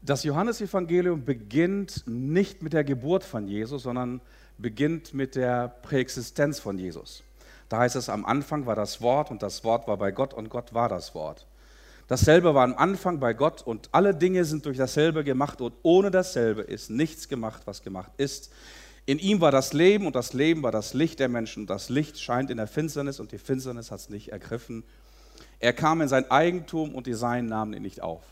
Das Johannesevangelium beginnt nicht mit der Geburt von Jesus, sondern beginnt mit der Präexistenz von Jesus. Da heißt es, am Anfang war das Wort und das Wort war bei Gott und Gott war das Wort. Dasselbe war am Anfang bei Gott und alle Dinge sind durch dasselbe gemacht und ohne dasselbe ist nichts gemacht, was gemacht ist. In ihm war das Leben und das Leben war das Licht der Menschen und das Licht scheint in der Finsternis und die Finsternis hat es nicht ergriffen. Er kam in sein Eigentum und die Seinen nahmen ihn nicht auf.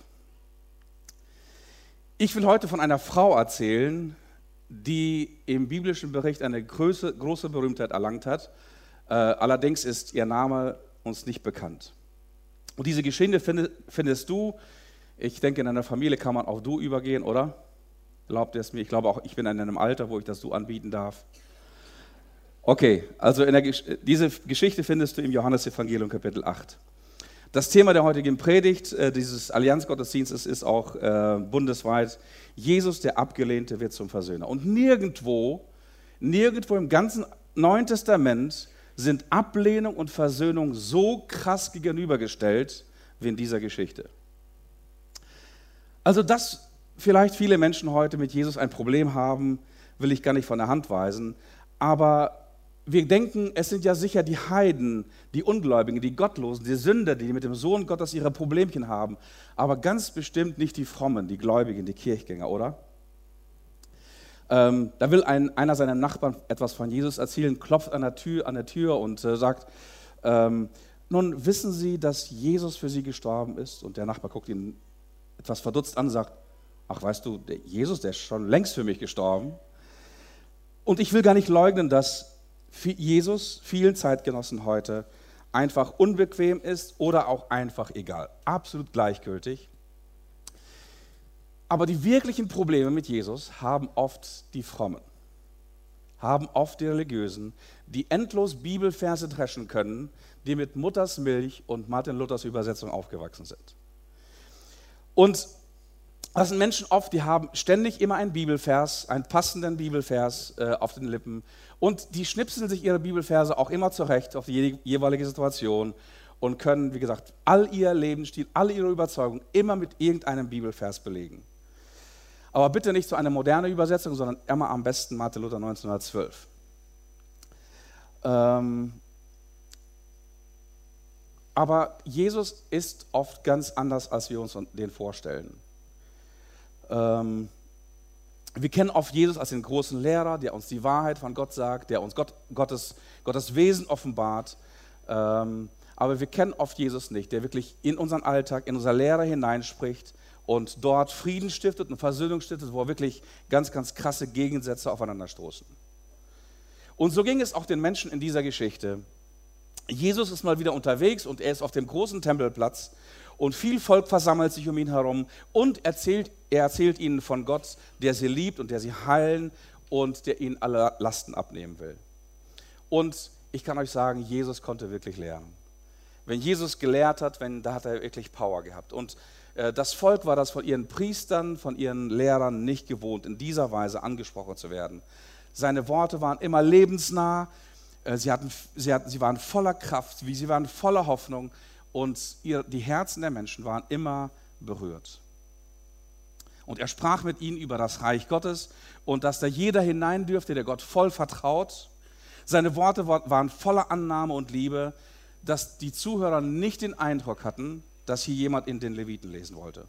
Ich will heute von einer Frau erzählen, die im biblischen Bericht eine große Berühmtheit erlangt hat. Allerdings ist ihr Name uns nicht bekannt. Und diese Geschichte findest du, ich denke, in einer Familie kann man auf Du übergehen, oder? Glaubt ihr es mir? Ich glaube auch, ich bin in einem Alter, wo ich das Du anbieten darf. Okay, also diese Geschichte findest du im Johannesevangelium Kapitel 8. Das Thema der heutigen Predigt, dieses Allianzgottesdienstes, ist auch bundesweit: Jesus, der Abgelehnte, wird zum Versöhner. Und nirgendwo im ganzen Neuen Testament sind Ablehnung und Versöhnung so krass gegenübergestellt wie in dieser Geschichte. Also, dass vielleicht viele Menschen heute mit Jesus ein Problem haben, will ich gar nicht von der Hand weisen, aber wir denken, es sind ja sicher die Heiden, die Ungläubigen, die Gottlosen, die Sünder, die mit dem Sohn Gottes ihre Problemchen haben, aber ganz bestimmt nicht die Frommen, die Gläubigen, die Kirchgänger, oder? Da will einer seinem Nachbarn etwas von Jesus erzählen, klopft an der Tür und sagt, nun wissen Sie, dass Jesus für Sie gestorben ist? Und der Nachbar guckt ihn etwas verdutzt an und sagt, ach weißt du, der Jesus, der ist schon längst für mich gestorben. Und ich will gar nicht leugnen, dass Jesus vielen Zeitgenossen heute einfach unbequem ist oder auch einfach egal, absolut gleichgültig. Aber die wirklichen Probleme mit Jesus haben oft die Frommen, haben oft die Religiösen, die endlos Bibelverse dreschen können, die mit Mutters Milch und Martin Luthers Übersetzung aufgewachsen sind. Und das sind Menschen oft, die haben ständig immer einen Bibelvers, einen passenden Bibelvers auf den Lippen und die schnipseln sich ihre Bibelverse auch immer zurecht auf die jeweilige Situation und können, wie gesagt, all ihr Lebensstil, all ihre Überzeugung immer mit irgendeinem Bibelvers belegen. Aber bitte nicht so eine moderne Übersetzung, sondern immer am besten Martin Luther 1912. Aber Jesus ist oft ganz anders, als wir uns den vorstellen. Wir kennen oft Jesus als den großen Lehrer, der uns die Wahrheit von Gott sagt, der uns Gottes Wesen offenbart. Aber wir kennen oft Jesus nicht, der wirklich in unseren Alltag, in unser Lehre hineinspricht und dort Frieden stiftet und Versöhnung stiftet, wo wirklich ganz, ganz krasse Gegensätze aufeinanderstoßen. Und so ging es auch den Menschen in dieser Geschichte. Jesus ist mal wieder unterwegs und er ist auf dem großen Tempelplatz und viel Volk versammelt sich um ihn herum und er erzählt ihnen von Gott, der sie liebt und der sie heilen und der ihnen alle Lasten abnehmen will. Und ich kann euch sagen, Jesus konnte wirklich lehren. Wenn Jesus gelehrt hat, da hat er wirklich Power gehabt. Und das Volk war das von ihren Priestern, von ihren Lehrern nicht gewohnt, in dieser Weise angesprochen zu werden. Seine Worte waren immer lebensnah, sie waren voller Kraft, sie waren voller Hoffnung und die Herzen der Menschen waren immer berührt. Und er sprach mit ihnen über das Reich Gottes und dass da jeder hinein dürfte, der Gott voll vertraut. Seine Worte waren voller Annahme und Liebe, dass die Zuhörer nicht den Eindruck hatten, dass hier jemand in den Leviten lesen wollte.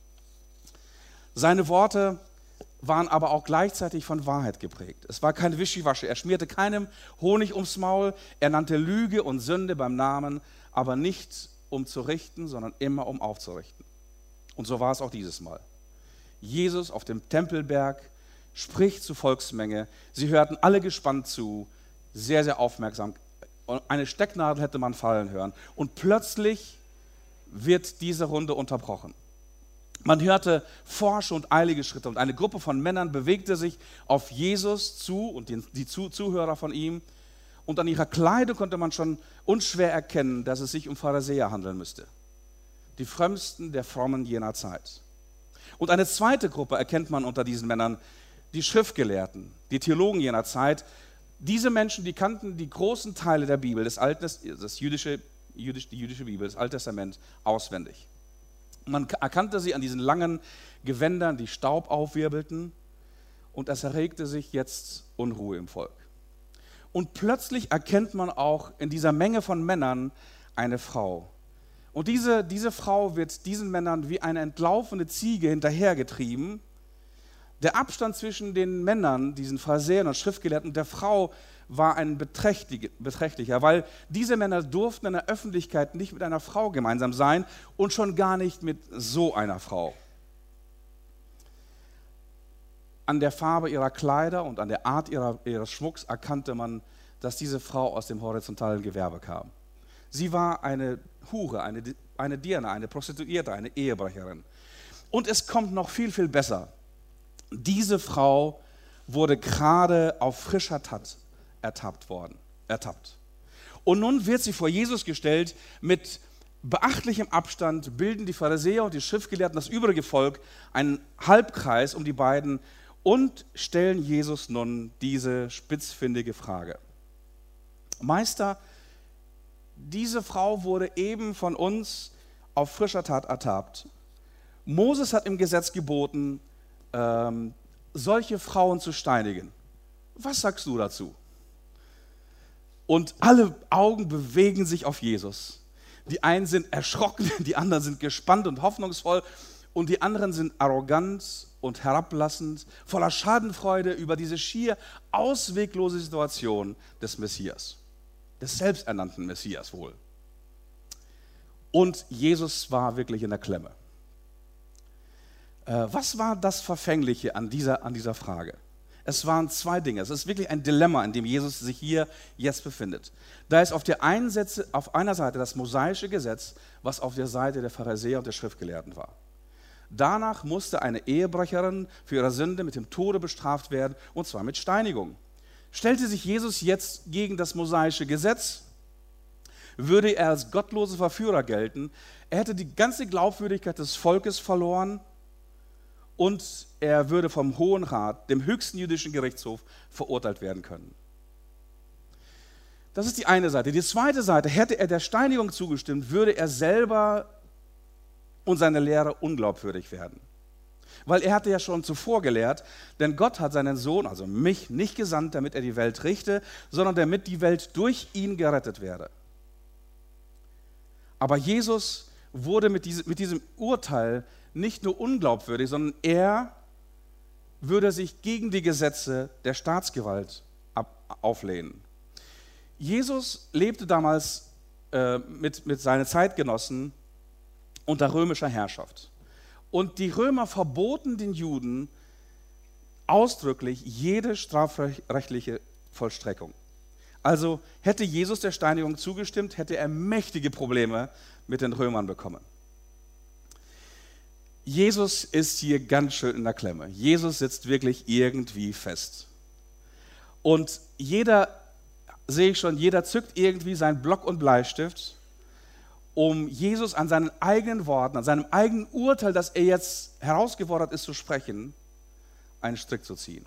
Seine Worte waren aber auch gleichzeitig von Wahrheit geprägt. Es war kein Wischiwaschi, er schmierte keinem Honig ums Maul, er nannte Lüge und Sünde beim Namen, aber nicht um zu richten, sondern immer um aufzurichten. Und so war es auch dieses Mal. Jesus auf dem Tempelberg spricht zur Volksmenge, sie hörten alle gespannt zu, sehr, sehr aufmerksam. Eine Stecknadel hätte man fallen hören. Und plötzlich wird diese Runde unterbrochen. Man hörte forsche und eilige Schritte und eine Gruppe von Männern bewegte sich auf Jesus zu und die Zuhörer von ihm. Und an ihrer Kleidung konnte man schon unschwer erkennen, dass es sich um Pharisäer handeln müsste. Die frömmsten der Frommen jener Zeit. Und eine zweite Gruppe erkennt man unter diesen Männern, die Schriftgelehrten, die Theologen jener Zeit. Diese Menschen, die kannten die großen Teile der Bibel, die jüdische Bibel, das Alte Testament, auswendig. Man erkannte sie an diesen langen Gewändern, die Staub aufwirbelten, und es erregte sich jetzt Unruhe im Volk. Und plötzlich erkennt man auch in dieser Menge von Männern eine Frau. Und diese Frau wird diesen Männern wie eine entlaufene Ziege hinterhergetrieben. Der Abstand zwischen den Männern, diesen Pharisäern und Schriftgelehrten, und der Frau war ein beträchtlicher, weil diese Männer durften in der Öffentlichkeit nicht mit einer Frau gemeinsam sein und schon gar nicht mit so einer Frau. An der Farbe ihrer Kleider und an der Art ihres Schmucks erkannte man, dass diese Frau aus dem horizontalen Gewerbe kam. Sie war eine Hure, eine Dirne, eine Prostituierte, eine Ehebrecherin. Und es kommt noch viel, viel besser. Diese Frau wurde gerade auf frischer Tat ertappt. Und nun wird sie vor Jesus gestellt. Mit beachtlichem Abstand bilden die Pharisäer und die Schriftgelehrten, das übrige Volk, einen Halbkreis um die beiden und stellen Jesus nun diese spitzfindige Frage. Meister, diese Frau wurde eben von uns auf frischer Tat ertappt. Moses hat im Gesetz geboten, solche Frauen zu steinigen. Was sagst du dazu? Und alle Augen bewegen sich auf Jesus. Die einen sind erschrocken, die anderen sind gespannt und hoffnungsvoll und die anderen sind arrogant und herablassend, voller Schadenfreude über diese schier ausweglose Situation des Messias, des selbsternannten Messias wohl. Und Jesus war wirklich in der Klemme. Was war das Verfängliche an dieser Frage? Es waren zwei Dinge. Es ist wirklich ein Dilemma, in dem Jesus sich hier jetzt befindet. Da ist auf einer Seite das mosaische Gesetz, was auf der Seite der Pharisäer und der Schriftgelehrten war. Danach musste eine Ehebrecherin für ihre Sünde mit dem Tode bestraft werden, und zwar mit Steinigung. Stellte sich Jesus jetzt gegen das mosaische Gesetz, würde er als gottlose Verführer gelten. Er hätte die ganze Glaubwürdigkeit des Volkes verloren und er würde vom Hohen Rat, dem höchsten jüdischen Gerichtshof, verurteilt werden können. Das ist die eine Seite. Die zweite Seite, hätte er der Steinigung zugestimmt, würde er selber und seine Lehre unglaubwürdig werden. Weil er hatte ja schon zuvor gelehrt, denn Gott hat seinen Sohn, also mich, nicht gesandt, damit er die Welt richte, sondern damit die Welt durch ihn gerettet werde. Aber Jesus wurde mit diesem Urteil nicht nur unglaubwürdig, sondern er würde sich gegen die Gesetze der Staatsgewalt auflehnen. Jesus lebte damals mit seinen Zeitgenossen unter römischer Herrschaft. Und die Römer verboten den Juden ausdrücklich jede strafrechtliche Vollstreckung. Also hätte Jesus der Steinigung zugestimmt, hätte er mächtige Probleme mit den Römern bekommen. Jesus ist hier ganz schön in der Klemme. Jesus sitzt wirklich irgendwie fest. Und jeder zückt irgendwie seinen Block und Bleistift, um Jesus an seinen eigenen Worten, an seinem eigenen Urteil, das er jetzt herausgefordert ist zu sprechen, einen Strick zu ziehen.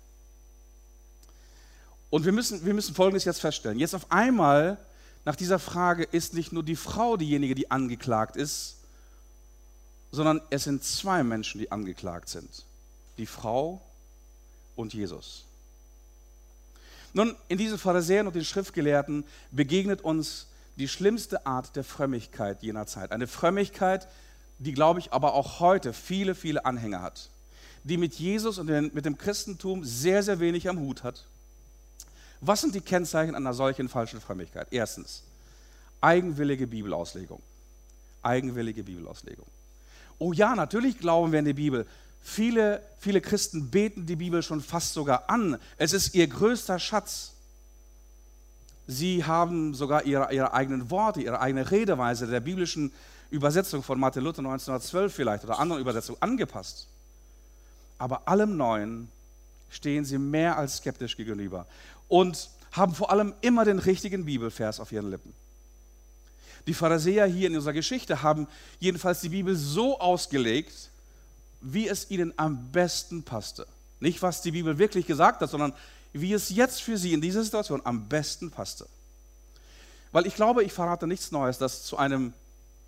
Und wir müssen Folgendes jetzt feststellen. Jetzt auf einmal, nach dieser Frage, ist nicht nur die Frau diejenige, die angeklagt ist, sondern es sind zwei Menschen, die angeklagt sind. Die Frau und Jesus. Nun, in diesen Pharisäern und den Schriftgelehrten begegnet uns die schlimmste Art der Frömmigkeit jener Zeit. Eine Frömmigkeit, die, glaube ich, aber auch heute viele, viele Anhänger hat. Die mit Jesus und mit dem Christentum sehr, sehr wenig am Hut hat. Was sind die Kennzeichen einer solchen falschen Frömmigkeit? Erstens, eigenwillige Bibelauslegung. Eigenwillige Bibelauslegung. Oh ja, natürlich glauben wir an die Bibel. Viele Christen beten die Bibel schon fast sogar an. Es ist ihr größter Schatz. Sie haben sogar ihre eigenen Worte, ihre eigene Redeweise der biblischen Übersetzung von Martin Luther 1912 vielleicht oder anderen Übersetzungen angepasst. Aber allem Neuen stehen sie mehr als skeptisch gegenüber und haben vor allem immer den richtigen Bibelvers auf ihren Lippen. Die Pharisäer hier in unserer Geschichte haben jedenfalls die Bibel so ausgelegt, wie es ihnen am besten passte. Nicht, was die Bibel wirklich gesagt hat, sondern wie es jetzt für sie in dieser Situation am besten passte. Weil ich glaube, ich verrate nichts Neues, dass zu einem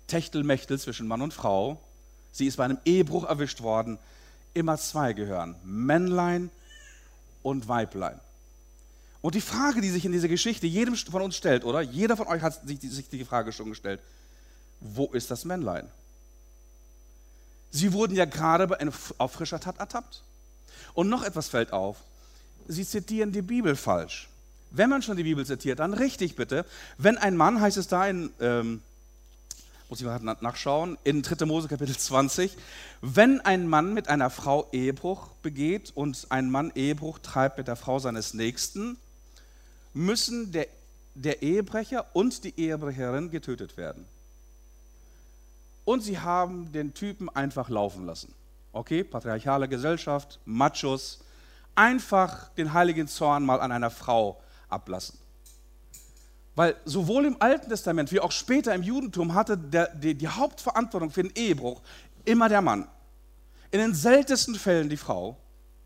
Techtelmechtel zwischen Mann und Frau. Sie ist bei einem Ehebruch erwischt worden. Immer zwei gehören, Männlein und Weiblein. Und die Frage, die sich in dieser Geschichte jedem von uns stellt, oder? Jeder von euch hat sich die Frage schon gestellt. Wo ist das Männlein? Sie wurden ja gerade auf frischer Tat ertappt. Und noch etwas fällt auf. Sie zitieren die Bibel falsch. Wenn man schon die Bibel zitiert, dann richtig bitte. Wenn ein Mann, heißt es da in, muss ich mal nachschauen, in 3. Mose Kapitel 20, wenn ein Mann mit einer Frau Ehebruch begeht und ein Mann Ehebruch treibt mit der Frau seines Nächsten, müssen der Ehebrecher und die Ehebrecherin getötet werden. Und sie haben den Typen einfach laufen lassen. Okay, patriarchale Gesellschaft, Machos, einfach den heiligen Zorn mal an einer Frau ablassen. Weil sowohl im Alten Testament wie auch später im Judentum hatte die Hauptverantwortung für den Ehebruch immer der Mann. In den seltensten Fällen die Frau.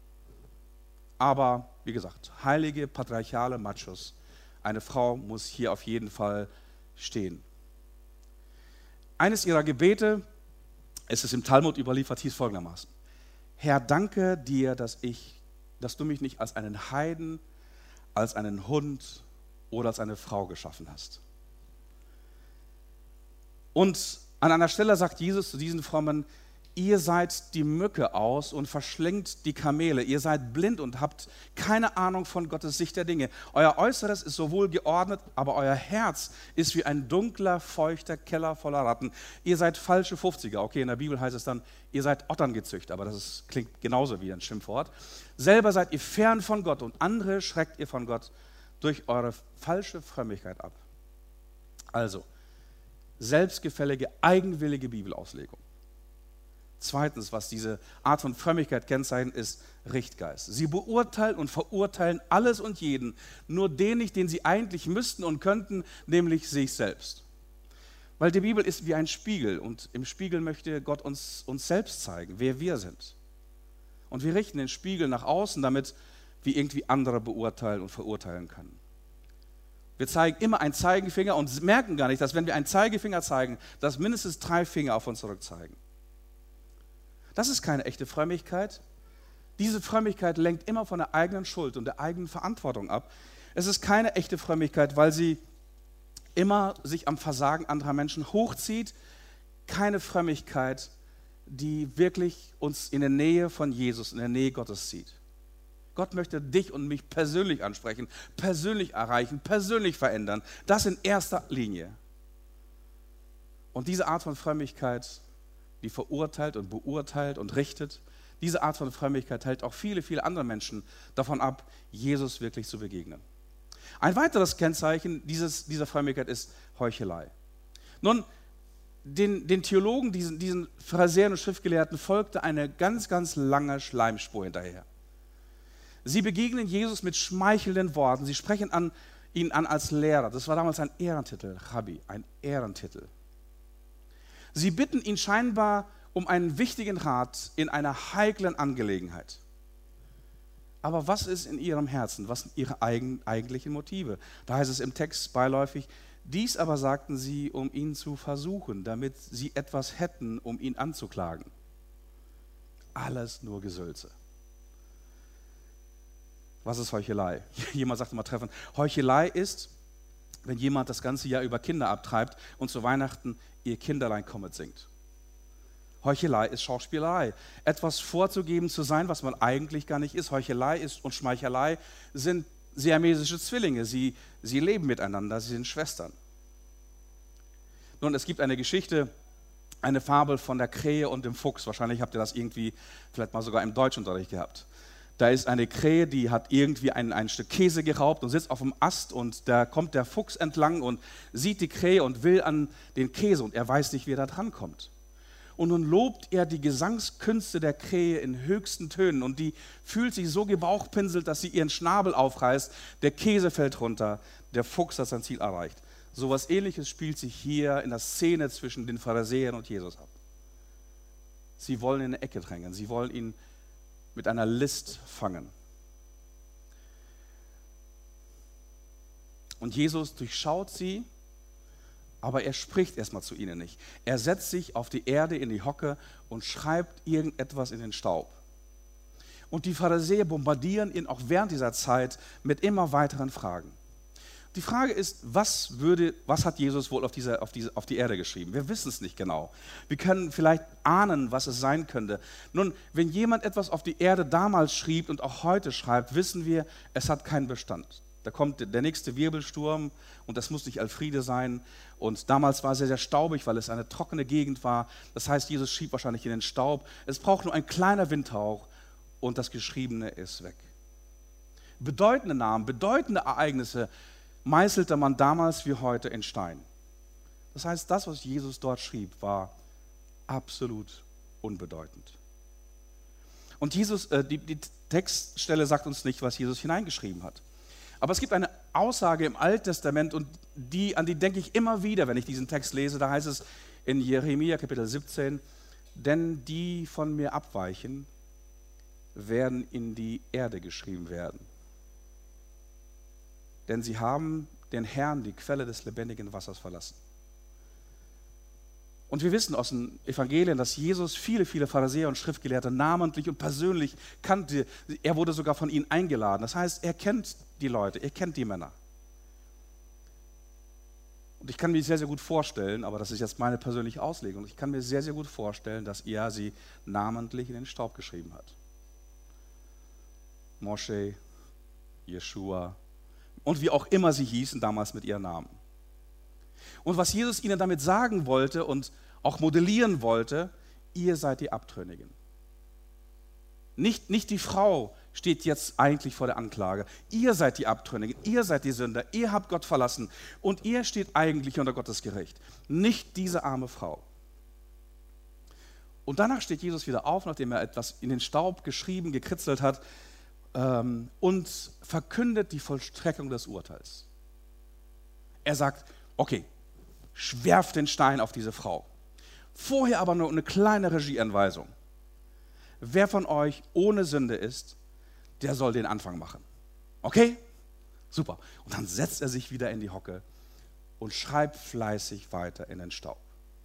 Aber, wie gesagt, heilige, patriarchale Machos. Eine Frau muss hier auf jeden Fall stehen. Eines ihrer Gebete, es ist im Talmud überliefert, hieß folgendermaßen: Herr, danke dir, dass du mich nicht als einen Heiden, als einen Hund oder als eine Frau geschaffen hast. Und an einer Stelle sagt Jesus zu diesen Frommen: Ihr seid die Mücke aus und verschlingt die Kamele. Ihr seid blind und habt keine Ahnung von Gottes Sicht der Dinge. Euer Äußeres ist sowohl geordnet, aber euer Herz ist wie ein dunkler, feuchter Keller voller Ratten. Ihr seid falsche 50er. Okay, in der Bibel heißt es dann, ihr seid Ottern gezüchtet, aber das klingt genauso wie ein Schimpfwort. Selber seid ihr fern von Gott und andere schreckt ihr von Gott durch eure falsche Frömmigkeit ab. Also, selbstgefällige, eigenwillige Bibelauslegung. Zweitens, was diese Art von Frömmigkeit kennzeichnet, ist Richtgeist. Sie beurteilen und verurteilen alles und jeden, nur den nicht, den sie eigentlich müssten und könnten, nämlich sich selbst. Weil die Bibel ist wie ein Spiegel und im Spiegel möchte Gott uns selbst zeigen, wer wir sind. Und wir richten den Spiegel nach außen, damit wir irgendwie andere beurteilen und verurteilen können. Wir zeigen immer einen Zeigefinger und merken gar nicht, dass wenn wir einen Zeigefinger zeigen, dass mindestens 3 Finger auf uns zurückzeigen. Das ist keine echte Frömmigkeit. Diese Frömmigkeit lenkt immer von der eigenen Schuld und der eigenen Verantwortung ab. Es ist keine echte Frömmigkeit, weil sie immer sich am Versagen anderer Menschen hochzieht. Keine Frömmigkeit, die wirklich uns in der Nähe von Jesus, in der Nähe Gottes zieht. Gott möchte dich und mich persönlich ansprechen, persönlich erreichen, persönlich verändern. Das in erster Linie. Und diese Art von Frömmigkeit, die verurteilt und beurteilt und richtet, diese Art von Frömmigkeit hält auch viele, viele andere Menschen davon ab, Jesus wirklich zu begegnen. Ein weiteres Kennzeichen dieser Frömmigkeit ist Heuchelei. Nun, den Theologen, diesen Pharisäern und Schriftgelehrten folgte eine ganz, ganz lange Schleimspur hinterher. Sie begegnen Jesus mit schmeichelnden Worten. Sie sprechen ihn an als Lehrer. Das war damals ein Ehrentitel, Rabbi, ein Ehrentitel. Sie bitten ihn scheinbar um einen wichtigen Rat in einer heiklen Angelegenheit. Aber was ist in ihrem Herzen? Was sind ihre eigentlichen Motive? Da heißt es im Text beiläufig: Dies aber sagten sie, um ihn zu versuchen, damit sie etwas hätten, um ihn anzuklagen. Alles nur Gesülze. Was ist Heuchelei? Jemand sagt immer treffend, Heuchelei ist, wenn jemand das ganze Jahr über Kinder abtreibt und zu Weihnachten ihr Kinderlein kommet singt. Heuchelei ist Schauspielerei. Etwas vorzugeben zu sein, was man eigentlich gar nicht ist. Heuchelei ist und Schmeichelei sind siamesische Zwillinge. Sie leben miteinander, sie sind Schwestern. Nun, es gibt eine Geschichte, eine Fabel von der Krähe und dem Fuchs. Wahrscheinlich habt ihr das irgendwie vielleicht mal sogar im Deutschunterricht gehabt. Da ist eine Krähe, die hat irgendwie ein Stück Käse geraubt und sitzt auf dem Ast und da kommt der Fuchs entlang und sieht die Krähe und will an den Käse und er weiß nicht, wie er da dran kommt. Und nun lobt er die Gesangskünste der Krähe in höchsten Tönen und die fühlt sich so gebauchpinselt, dass sie ihren Schnabel aufreißt, der Käse fällt runter, der Fuchs hat sein Ziel erreicht. So etwas Ähnliches spielt sich hier in der Szene zwischen den Pharisäern und Jesus ab. Sie wollen ihn in eine Ecke drängen, sie wollen ihn mit einer List fangen. Und Jesus durchschaut sie aber er spricht erstmal zu ihnen nicht. Er setzt sich auf die Erde in die Hocke und schreibt irgendetwas in den Staub. Und die Pharisäer bombardieren ihn auch während dieser Zeit mit immer weiteren Fragen. Die Frage ist, was hat Jesus wohl auf die Erde geschrieben? Wir wissen es nicht genau. Wir können vielleicht ahnen, was es sein könnte. Nun, wenn jemand etwas auf die Erde damals schrieb und auch heute schreibt, wissen wir, es hat keinen Bestand. Da kommt der nächste Wirbelsturm und das muss nicht Elfriede sein. Und damals war es sehr, sehr staubig, weil es eine trockene Gegend war. Das heißt, Jesus schrieb wahrscheinlich in den Staub. Es braucht nur ein kleiner Windhauch und das Geschriebene ist weg. Bedeutende Namen, bedeutende Ereignisse meißelte man damals wie heute in Stein. Das heißt, das, was Jesus dort schrieb, war absolut unbedeutend. Und die Textstelle sagt uns nicht, was Jesus hineingeschrieben hat. Aber es gibt eine Aussage im Alten Testament, und an die denke ich immer wieder, wenn ich diesen Text lese. Da heißt es in Jeremia Kapitel 17, denn die von mir abweichen, werden in die Erde geschrieben werden. Denn sie haben den Herrn, die Quelle des lebendigen Wassers, verlassen. Und wir wissen aus den Evangelien, dass Jesus viele, viele Pharisäer und Schriftgelehrte namentlich und persönlich kannte. Er wurde sogar von ihnen eingeladen. Das heißt, er kennt die Leute, er kennt die Männer. Und ich kann mir sehr, sehr gut vorstellen, aber das ist jetzt meine persönliche Auslegung, ich kann mir sehr, sehr gut vorstellen, dass er sie namentlich in den Staub geschrieben hat. Mosche, Jeschua und wie auch immer sie hießen damals mit ihren Namen. Und was Jesus ihnen damit sagen wollte und auch modellieren wollte, ihr seid die Abtrünnigen. Nicht die Frau steht jetzt eigentlich vor der Anklage. Ihr seid die Abtrünnigen, ihr seid die Sünder, ihr habt Gott verlassen und ihr steht eigentlich unter Gottes Gericht. Nicht diese arme Frau. Und danach steht Jesus wieder auf, nachdem er etwas in den Staub geschrieben, gekritzelt hat, und verkündet die Vollstreckung des Urteils. Er sagt, okay, werft den Stein auf diese Frau. Vorher aber nur eine kleine Regieanweisung. Wer von euch ohne Sünde ist, der soll den Anfang machen. Okay? Super. Und dann setzt er sich wieder in die Hocke und schreibt fleißig weiter in den Staub.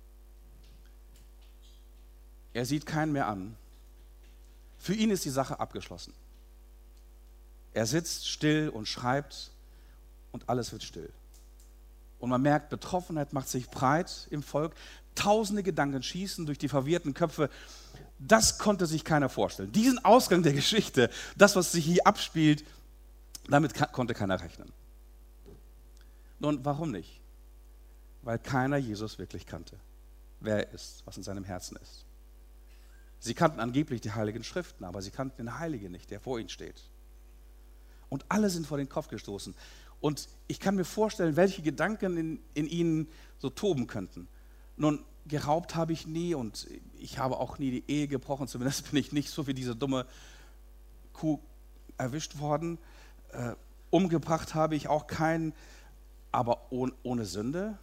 Er sieht keinen mehr an. Für ihn ist die Sache abgeschlossen. Er sitzt still und schreibt und alles wird still. Und man merkt, Betroffenheit macht sich breit im Volk. Tausende Gedanken schießen durch die verwirrten Köpfe. Das konnte sich keiner vorstellen. Diesen Ausgang der Geschichte, das, was sich hier abspielt, damit konnte keiner rechnen. Nun, warum nicht? Weil keiner Jesus wirklich kannte, wer er ist, was in seinem Herzen ist. Sie kannten angeblich die Heiligen Schriften, aber sie kannten den Heiligen nicht, der vor ihnen steht. Und alle sind vor den Kopf gestoßen. Und ich kann mir vorstellen, welche Gedanken in ihnen so toben könnten. Nun, geraubt habe ich nie und ich habe auch nie die Ehe gebrochen, zumindest bin ich nicht so wie diese dumme Kuh erwischt worden. Umgebracht habe ich auch keinen, aber ohne Sünde?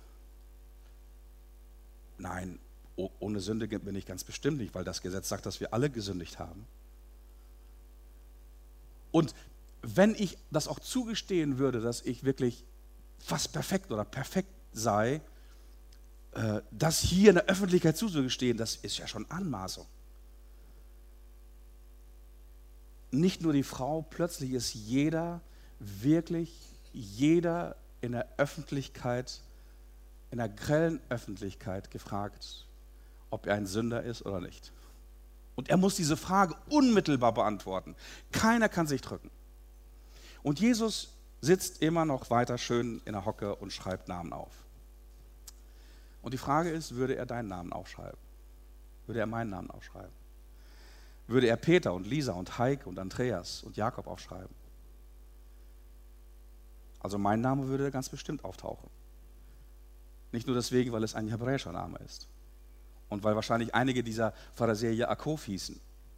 Nein, ohne Sünde bin ich ganz bestimmt nicht, weil das Gesetz sagt, dass wir alle gesündigt haben. Und wenn ich das auch zugestehen würde, dass ich wirklich fast perfekt oder perfekt sei, das hier in der Öffentlichkeit zuzugestehen, das ist ja schon Anmaßung. Nicht nur die Frau, plötzlich ist wirklich jeder in der Öffentlichkeit, in der grellen Öffentlichkeit gefragt, ob er ein Sünder ist oder nicht. Und er muss diese Frage unmittelbar beantworten. Keiner kann sich drücken. Und Jesus sitzt immer noch weiter schön in der Hocke und schreibt Namen auf. Und die Frage ist, würde er deinen Namen aufschreiben? Würde er meinen Namen aufschreiben? Würde er Peter und Lisa und Heike und Andreas und Jakob aufschreiben? Also mein Name würde ganz bestimmt auftauchen. Nicht nur deswegen, weil es ein hebräischer Name ist. Und weil wahrscheinlich einige dieser Pharisäer Jaakov hießen.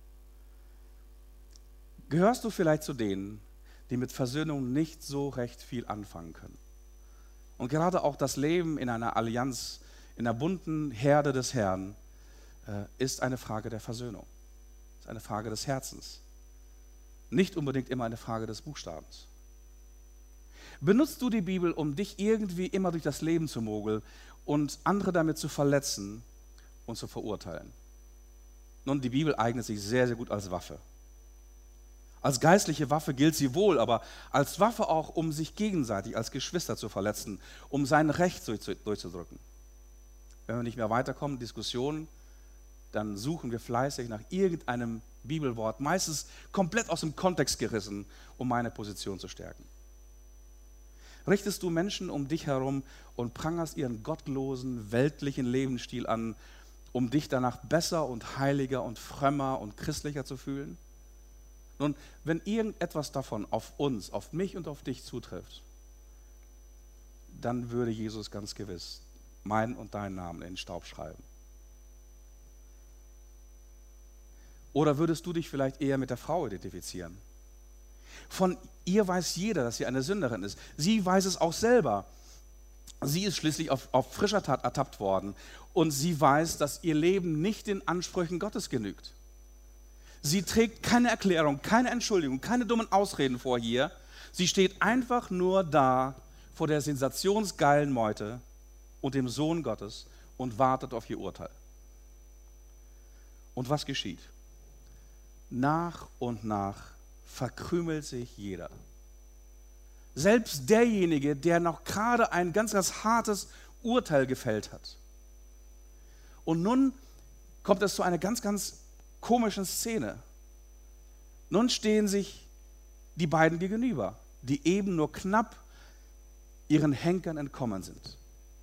Gehörst du vielleicht zu denen, die mit Versöhnung nicht so recht viel anfangen können? Und gerade auch das Leben in einer Allianz, in der bunten Herde des Herrn, ist eine Frage der Versöhnung. Ist eine Frage des Herzens. Nicht unbedingt immer eine Frage des Buchstabens. Benutzt du die Bibel, um dich irgendwie immer durch das Leben zu mogeln und andere damit zu verletzen und zu verurteilen. Nun, die Bibel eignet sich sehr, sehr gut als Waffe. Als geistliche Waffe gilt sie wohl, aber als Waffe auch, um sich gegenseitig als Geschwister zu verletzen, um sein Recht durchzudrücken. Wenn wir nicht mehr weiterkommen, Diskussionen, dann suchen wir fleißig nach irgendeinem Bibelwort, meistens komplett aus dem Kontext gerissen, um meine Position zu stärken. Richtest du Menschen um dich herum und prangerst ihren gottlosen, weltlichen Lebensstil an, um dich danach besser und heiliger und frömmer und christlicher zu fühlen? Nun, wenn irgendetwas davon auf uns, auf mich und auf dich zutrifft, dann würde Jesus ganz gewiss meinen und deinen Namen in den Staub schreiben. Oder würdest du dich vielleicht eher mit der Frau identifizieren? Von ihr weiß jeder, dass sie eine Sünderin ist. Sie weiß es auch selber. Sie ist schließlich auf frischer Tat ertappt worden und sie weiß, dass ihr Leben nicht den Ansprüchen Gottes genügt. Sie trägt keine Erklärung, keine Entschuldigung, keine dummen Ausreden vor hier. Sie steht einfach nur da vor der sensationsgeilen Meute und dem Sohn Gottes und wartet auf ihr Urteil. Und was geschieht? Nach und nach verkrümelt sich jeder. Selbst derjenige, der noch gerade ein ganz, ganz hartes Urteil gefällt hat. Und nun kommt es zu einer ganz, ganz komischen Szene. Nun stehen sich die beiden gegenüber, die eben nur knapp ihren Henkern entkommen sind.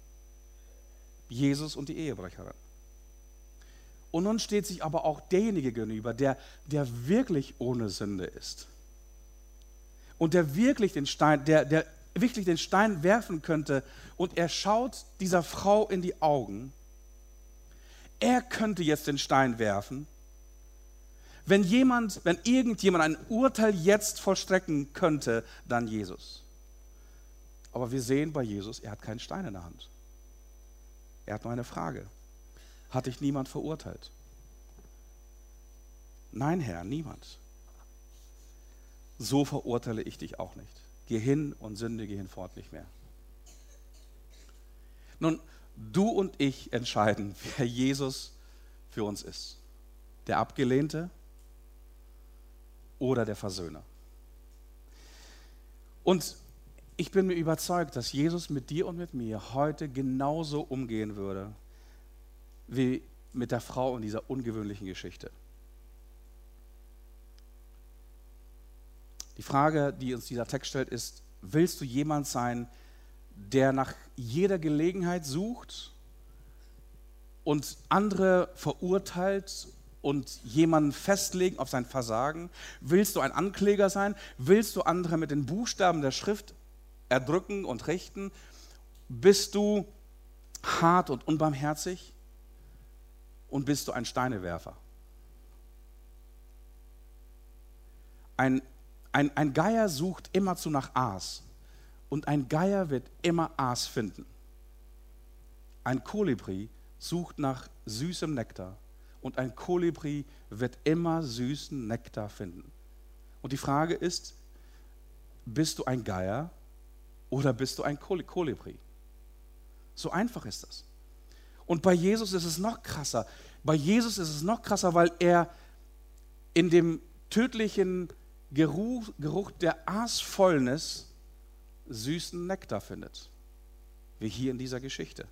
Jesus und die Ehebrecherin. Und nun steht sich aber auch derjenige gegenüber, der wirklich ohne Sünde ist. Und der wirklich den Stein werfen könnte und er schaut dieser Frau in die Augen. Er könnte jetzt den Stein werfen. Wenn irgendjemand ein Urteil jetzt vollstrecken könnte, dann Jesus. Aber wir sehen bei Jesus, er hat keinen Stein in der Hand. Er hat nur eine Frage. Hat dich niemand verurteilt? Nein, Herr, niemand. So verurteile ich dich auch nicht. Geh hin und sündige hinfort nicht mehr. Nun, du und ich entscheiden, wer Jesus für uns ist. Der Abgelehnte oder der Versöhner. Und ich bin mir überzeugt, dass Jesus mit dir und mit mir heute genauso umgehen würde, wie mit der Frau in dieser ungewöhnlichen Geschichte. Die Frage, die uns dieser Text stellt, ist: Willst du jemand sein, der nach jeder Gelegenheit sucht und andere verurteilt und jemanden festlegen auf sein Versagen? Willst du ein Ankläger sein? Willst du andere mit den Buchstaben der Schrift erdrücken und richten? Bist du hart und unbarmherzig? Und bist du ein Steinewerfer? Ein Geier sucht immerzu nach Aas und ein Geier wird immer Aas finden. Ein Kolibri sucht nach süßem Nektar und ein Kolibri wird immer süßen Nektar finden. Und die Frage ist, bist du ein Geier oder bist du ein Kolibri? So einfach ist das. Und bei Jesus ist es noch krasser. Bei Jesus ist es noch krasser, weil er in dem tödlichen Geruch der Aasfäulnis süßen Nektar findet, wie hier in dieser Geschichte.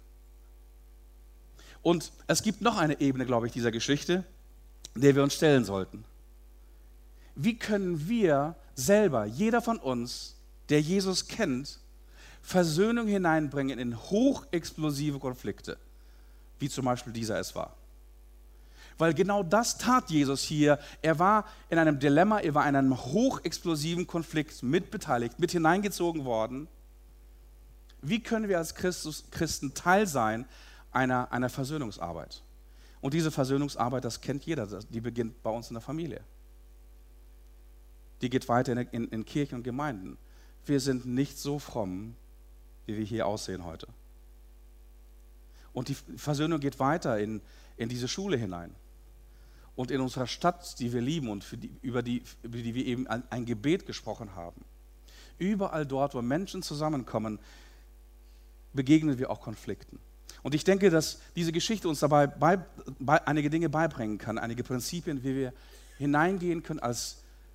Und es gibt noch eine Ebene, glaube ich, dieser Geschichte, der wir uns stellen sollten. Wie können wir selber, jeder von uns, der Jesus kennt, Versöhnung hineinbringen in hochexplosive Konflikte, wie zum Beispiel dieser es war? Weil genau das tat Jesus hier. Er war in einem Dilemma, er war in einem hochexplosiven Konflikt mitbeteiligt, mit hineingezogen worden. Wie können wir als Christen Teil sein einer Versöhnungsarbeit? Und diese Versöhnungsarbeit, das kennt jeder, die beginnt bei uns in der Familie. Die geht weiter in Kirchen und Gemeinden. Wir sind nicht so fromm, wie wir hier aussehen heute. Und die Versöhnung geht weiter in diese Schule hinein. Und in unserer Stadt, die wir lieben und über die wir eben ein Gebet gesprochen haben. Überall dort, wo Menschen zusammenkommen, begegnen wir auch Konflikten. Und ich denke, dass diese Geschichte uns dabei einige Dinge beibringen kann, einige Prinzipien, wie wir hineingehen können als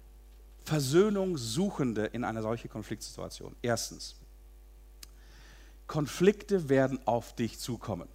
Versöhnungssuchende in eine solche Konfliktsituation. Erstens, Konflikte werden auf dich zukommen.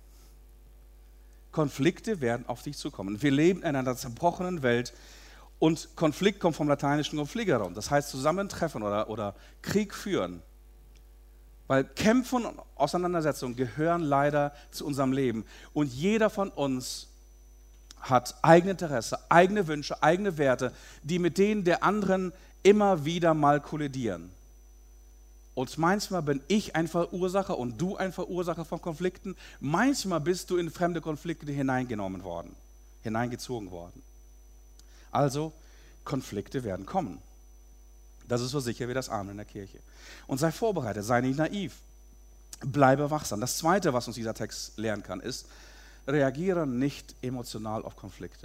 Konflikte werden auf dich zukommen. Wir leben in einer zerbrochenen Welt und Konflikt kommt vom lateinischen confligere, das heißt zusammentreffen oder Krieg führen. Weil Kämpfe und Auseinandersetzungen gehören leider zu unserem Leben. Und jeder von uns hat eigene Interesse, eigene Wünsche, eigene Werte, die mit denen der anderen immer wieder mal kollidieren. Und manchmal bin ich ein Verursacher und du ein Verursacher von Konflikten. Manchmal bist du in fremde Konflikte hineingezogen worden. Also, Konflikte werden kommen. Das ist so sicher wie das Amen in der Kirche. Und sei vorbereitet, sei nicht naiv. Bleibe wachsam. Das Zweite, was uns dieser Text lernen kann, ist, reagiere nicht emotional auf Konflikte.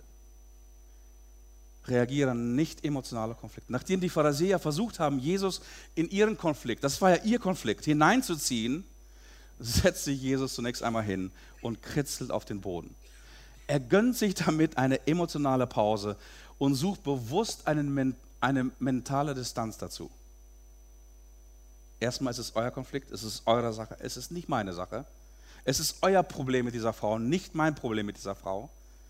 Reagiere nicht emotional auf Konflikte. Nachdem die Pharisäer versucht haben, Jesus in ihren Konflikt, das war ja ihr Konflikt, hineinzuziehen, setzt sich Jesus zunächst einmal hin und kritzelt auf den Boden. Er gönnt sich damit eine emotionale Pause und sucht bewusst eine mentale Distanz dazu. Erstmal ist es euer Konflikt, es ist eure Sache, es ist nicht meine Sache. Es ist euer Problem mit dieser Frau, nicht mein Problem mit dieser Frau.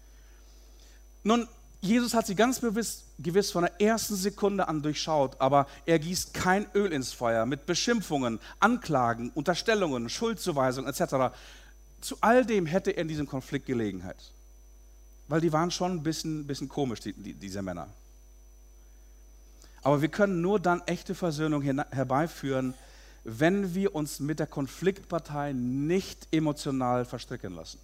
Nun, Jesus hat sie ganz gewiss von der ersten Sekunde an durchschaut, aber er gießt kein Öl ins Feuer mit Beschimpfungen, Anklagen, Unterstellungen, Schuldzuweisungen etc. Zu all dem hätte er in diesem Konflikt Gelegenheit. Weil die waren schon ein bisschen komisch, diese Männer. Aber wir können nur dann echte Versöhnung herbeiführen, wenn wir uns mit der Konfliktpartei nicht emotional verstricken lassen.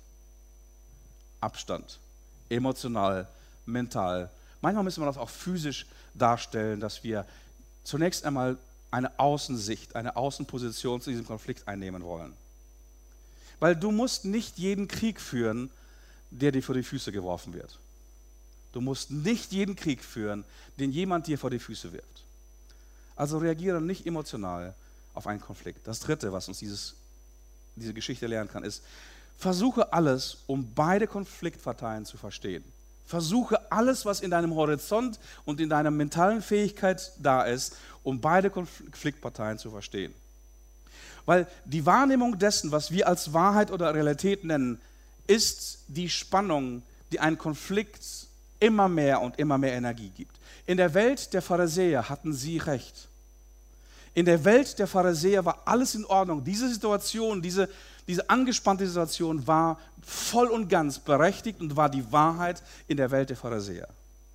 Abstand, emotional, mental. Manchmal müssen wir das auch physisch darstellen, dass wir zunächst einmal eine Außensicht, eine Außenposition zu diesem Konflikt einnehmen wollen. Weil du musst nicht jeden Krieg führen, der dir vor die Füße geworfen wird. Du musst nicht jeden Krieg führen, den jemand dir vor die Füße wirft. Also reagiere nicht emotional auf einen Konflikt. Das Dritte, was uns diese Geschichte lernen kann, ist, versuche alles, um beide Konfliktparteien zu verstehen. Versuche alles, was in deinem Horizont und in deiner mentalen Fähigkeit da ist, um beide Konfliktparteien zu verstehen. Weil die Wahrnehmung dessen, was wir als Wahrheit oder Realität nennen, ist die Spannung, die einen Konflikt immer mehr und immer mehr Energie gibt. In der Welt der Pharisäer hatten sie recht. In der Welt der Pharisäer war alles in Ordnung. Diese Situation, diese angespannte Situation war voll und ganz berechtigt und war die Wahrheit in der Welt der Pharisäer.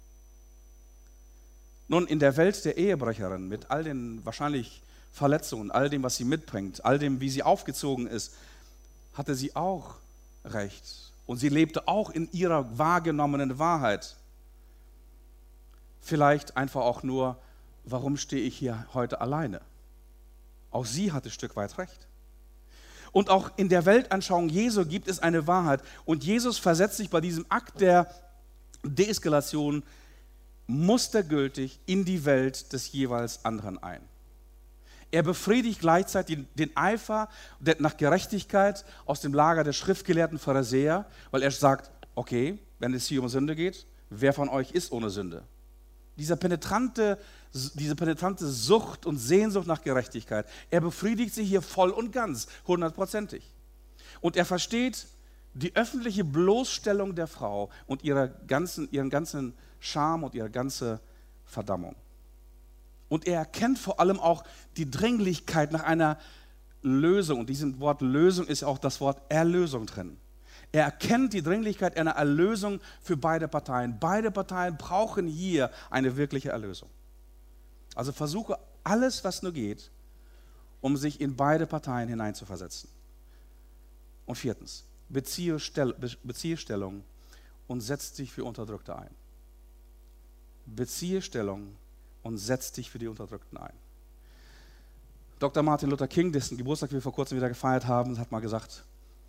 Nun, in der Welt der Ehebrecherin mit all den wahrscheinlich Verletzungen, all dem, was sie mitbringt, all dem, wie sie aufgezogen ist, hatte sie auch recht. Und sie lebte auch in ihrer wahrgenommenen Wahrheit. Vielleicht einfach auch nur, warum stehe ich hier heute alleine? Auch sie hatte ein Stück weit recht. Und auch in der Weltanschauung Jesu gibt es eine Wahrheit. Und Jesus versetzt sich bei diesem Akt der Deeskalation mustergültig in die Welt des jeweils anderen ein. Er befriedigt gleichzeitig den Eifer nach Gerechtigkeit aus dem Lager der schriftgelehrten Pharisäer, weil er sagt, okay, wenn es hier um Sünde geht, wer von euch ist ohne Sünde? Diese penetrante Sucht und Sehnsucht nach Gerechtigkeit, er befriedigt sie hier voll und ganz, 100%. Und er versteht die öffentliche Bloßstellung der Frau und ihren ganzen Scham und ihre ganze Verdammung. Und er erkennt vor allem auch die Dringlichkeit nach einer Lösung. Und diesem Wort Lösung ist auch das Wort Erlösung drin. Er erkennt die Dringlichkeit einer Erlösung für beide Parteien. Beide Parteien brauchen hier eine wirkliche Erlösung. Also versuche alles, was nur geht, um sich in beide Parteien hineinzuversetzen. Und viertens, beziehe Stellung und setz dich für Unterdrückte ein. Beziehe Stellung und setz dich für die Unterdrückten ein. Dr. Martin Luther King, dessen Geburtstag wir vor kurzem wieder gefeiert haben, hat mal gesagt,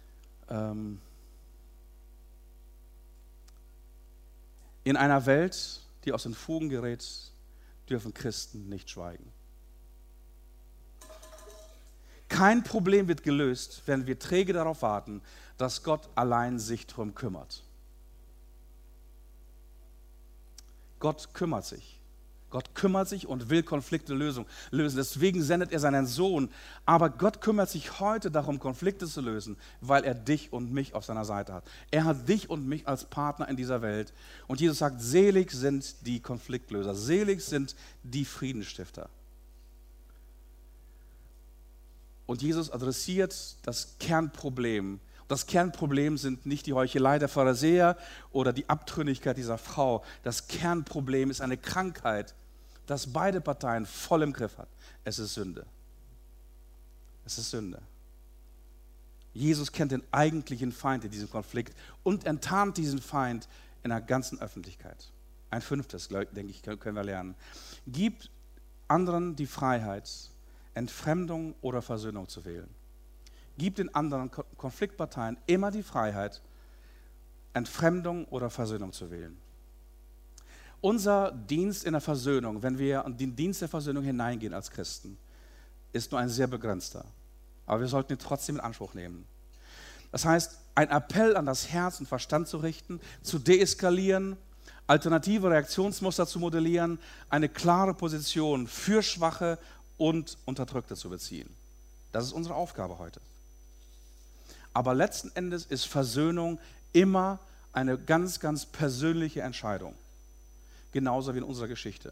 in einer Welt, die aus den Fugen gerät, dürfen Christen nicht schweigen. Kein Problem wird gelöst, wenn wir träge darauf warten, dass Gott allein sich darum kümmert. Gott kümmert sich. Gott kümmert sich und will Konflikte lösen. Deswegen sendet er seinen Sohn. Aber Gott kümmert sich heute darum, Konflikte zu lösen, weil er dich und mich auf seiner Seite hat. Er hat dich und mich als Partner in dieser Welt. Und Jesus sagt, selig sind die Konfliktlöser, selig sind die Friedensstifter. Und Jesus adressiert das Kernproblem. Das Kernproblem sind nicht die Heuchelei der Pharisäer oder die Abtrünnigkeit dieser Frau. Das Kernproblem ist eine Krankheit, das beide Parteien voll im Griff hat. Es ist Sünde. Es ist Sünde. Jesus kennt den eigentlichen Feind in diesem Konflikt und enttarnt diesen Feind in der ganzen Öffentlichkeit. Ein 5., denke ich, können wir lernen. Gib anderen die Freiheit, Entfremdung oder Versöhnung zu wählen. Gib den anderen Konfliktparteien immer die Freiheit, Entfremdung oder Versöhnung zu wählen. Unser Dienst in der Versöhnung, wenn wir in den Dienst der Versöhnung hineingehen als Christen, ist nur ein sehr begrenzter. Aber wir sollten ihn trotzdem in Anspruch nehmen. Das heißt, ein Appell an das Herz und Verstand zu richten, zu deeskalieren, alternative Reaktionsmuster zu modellieren, eine klare Position für Schwache und Unterdrückte zu beziehen. Das ist unsere Aufgabe heute. Aber letzten Endes ist Versöhnung immer eine ganz, ganz persönliche Entscheidung. Genauso wie in unserer Geschichte.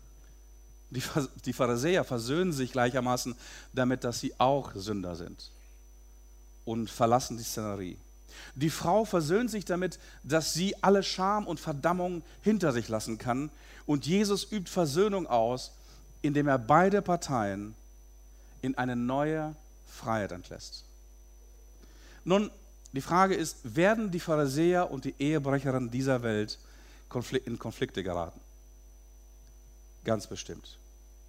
Die Pharisäer versöhnen sich gleichermaßen damit, dass sie auch Sünder sind und verlassen die Szenerie. Die Frau versöhnt sich damit, dass sie alle Scham und Verdammung hinter sich lassen kann. Und Jesus übt Versöhnung aus, indem er beide Parteien in eine neue Freiheit entlässt. Nun, die Frage ist, werden die Pharisäer und die Ehebrecherinnen dieser Welt in Konflikte geraten? Ganz bestimmt.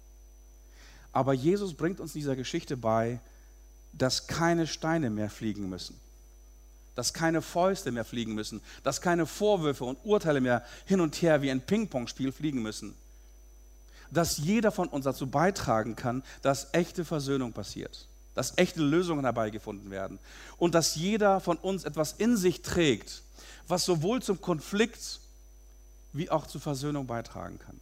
Aber Jesus bringt uns in dieser Geschichte bei, dass keine Steine mehr fliegen müssen, dass keine Fäuste mehr fliegen müssen, dass keine Vorwürfe und Urteile mehr hin und her wie ein Ping-Pong-Spiel fliegen müssen. Dass jeder von uns dazu beitragen kann, dass echte Versöhnung passiert, dass echte Lösungen herbeigefunden werden und dass jeder von uns etwas in sich trägt, was sowohl zum Konflikt wie auch zur Versöhnung beitragen kann.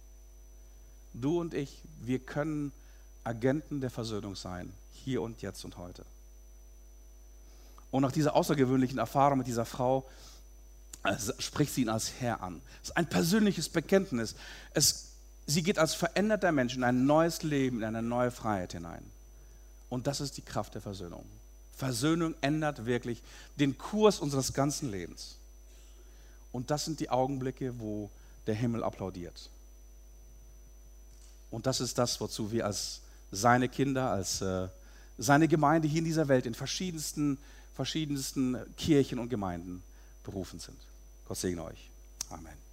Du und ich, wir können Agenten der Versöhnung sein, hier und jetzt und heute. Und nach dieser außergewöhnlichen Erfahrung mit dieser Frau spricht sie ihn als Herr an. Es ist ein persönliches Bekenntnis. Sie geht als veränderter Mensch in ein neues Leben, in eine neue Freiheit hinein. Und das ist die Kraft der Versöhnung. Versöhnung ändert wirklich den Kurs unseres ganzen Lebens. Und das sind die Augenblicke, wo der Himmel applaudiert. Und das ist das, wozu wir als seine Kinder, als seine Gemeinde hier in dieser Welt in verschiedensten Kirchen und Gemeinden berufen sind. Gott segne euch. Amen.